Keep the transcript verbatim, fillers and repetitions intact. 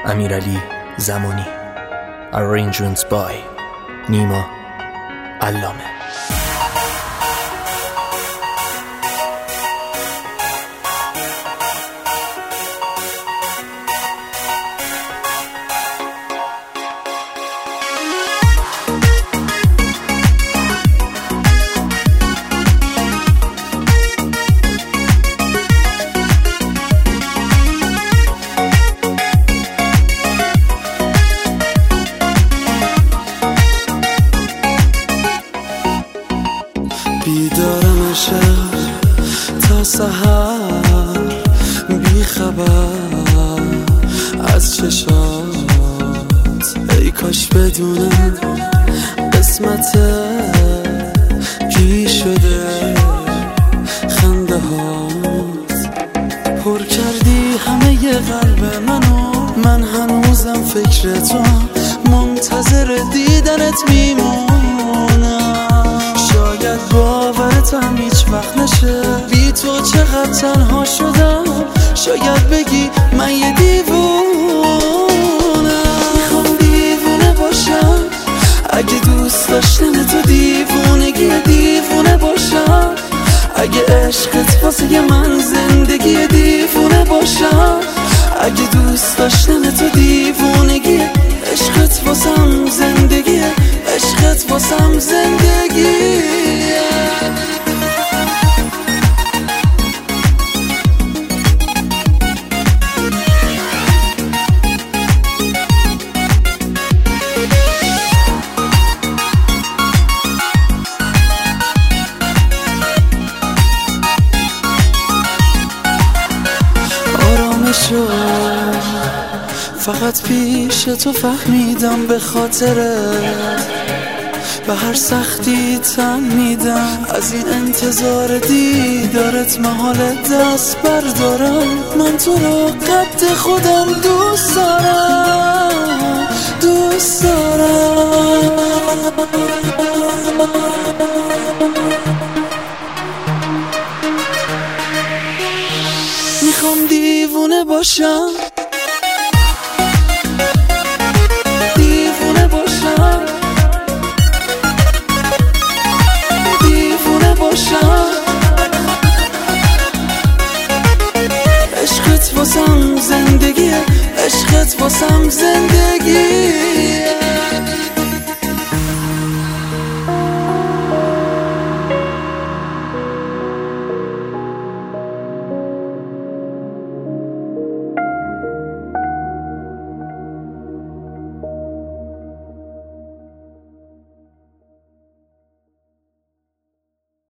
امیرعلی زمانی. Arrangements by نیما علامه. بیدارم شب تا سحر، بی خبر از چشات. ای کاش بدونم قسمت گی شده خنده هات. پر کردی همه ی قلب منو، من هنوزم فکر تو، منتظر دیدنت میمونم. شاید باورتم هیچ وقت نشه، بی تو چقدر تنها شدم. شاید بگی من یه دیوونم، میخوام دیوونه باشم. اگه دوست داشتن تو دیوونگی دیوونه باشم، اگه عشقت واسه من زندگی دیوونه باشم، اگه دوست داشتن تو دیوونگی عشقت واسم زندگی، عشقت واسم زندگی. آرامشو فقط پیش تو فهمیدم، به خاطرت به هر سختی تن میدم. از این انتظار دیدارت محال دست بردارم. من تو رو قد خودم دوست دارم، دوست دارم. میخوام دیوونه باشم، دیوونه باشم، دیوونه باشم. عشقت واسم زندگی، عشقت واسم زندگی.